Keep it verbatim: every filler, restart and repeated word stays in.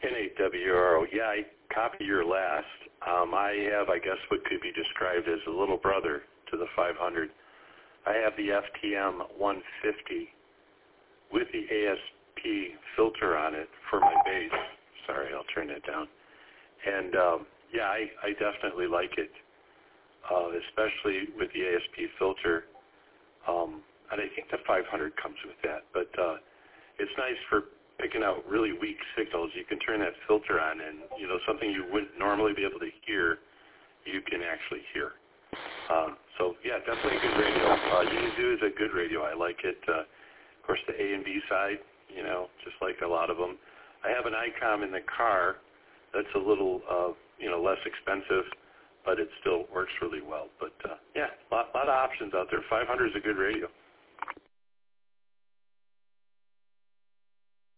N eight W R O. Yeah, I copy your last. Um, I have, I guess, what could be described as a little brother to the five hundred. I have the F T M one fifty with the A S P filter on it for my bass. Sorry, I'll turn that down. And, um, yeah, I, I definitely like it, uh, especially with the A S P filter. Um, and I think the five hundred comes with that. But uh, it's nice for picking out really weak signals. You can turn that filter on, and, you know, something you wouldn't normally be able to hear, you can actually hear. Um, so, yeah, definitely a good radio. Uh, Yaesu is a good radio. I like it. Uh, of course, the A and B side, you know, just like a lot of them. I have an ICOM in the car that's a little, uh, you know, less expensive, but it still works really well. But, uh, yeah, a lot, lot of options out there. five hundred is a good radio.